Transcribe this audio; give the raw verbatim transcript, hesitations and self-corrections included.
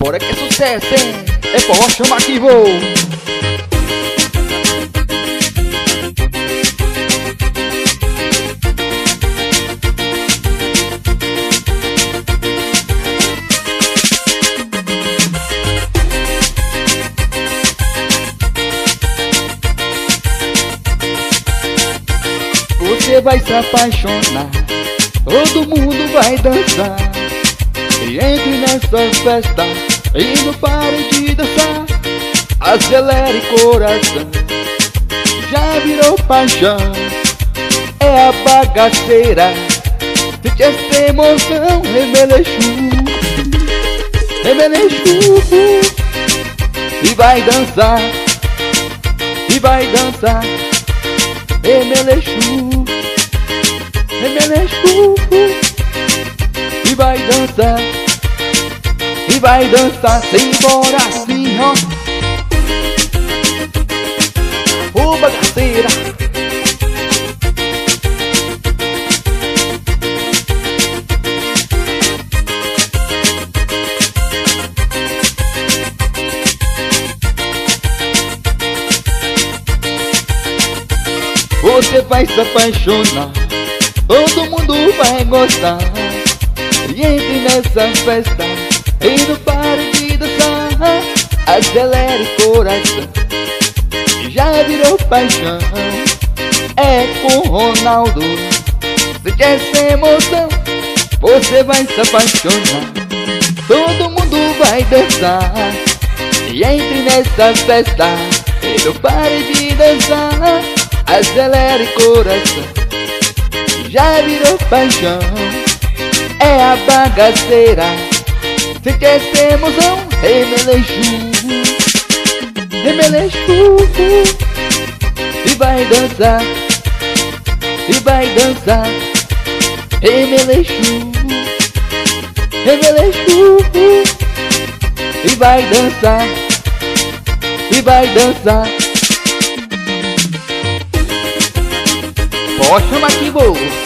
Bora que é sucesso, hein? É forró, chama que vou. Você vai se apaixonar, todo mundo vai dançar. E entre nessa festa e não pare de dançar. Acelere coração, já virou paixão. É a bagaceira, sente essa emoção. Remelechu, remelechu. E vai dançar, e vai dançar. Remelechu, remelechu. E vai dançar, e vai dançar. Simbora assim, ó. Ô bagaceira. Você vai se apaixonar, todo mundo vai gostar. E entre nessa festa e não pare de dançar. Acelere coração, já virou paixão. É com Ronaldo, sente essa emoção. Você vai se apaixonar, todo mundo vai dançar. E entre nessa festa e não pare de dançar. Acelere coração, já virou paixão. É a bagaceira, sente essa emoção. Remelechu, remelechu. E vai dançar, e vai dançar. Remelechu, remelechu. E vai dançar, e vai dançar. Pode chamar que vou.